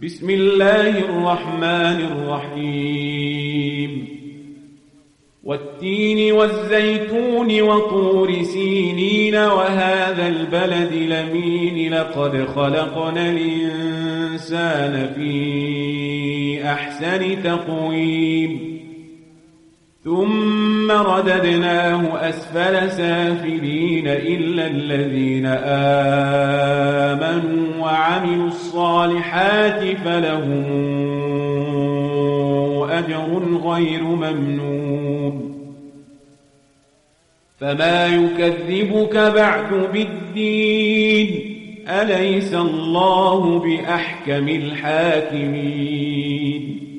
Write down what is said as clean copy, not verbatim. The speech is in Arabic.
بسم الله الرحمن الرحيم والتين والزيتون وطور سينين وهذا البلد الأمين لقد خلقنا الإنسان في أحسن تقويم ثم رددناه أسفل سافلين إلا الذين آمنوا وعملوا الصالحات فلهم أجر غير ممنون فما يكذبك بعد بالدين أليس الله بأحكم الحاكمين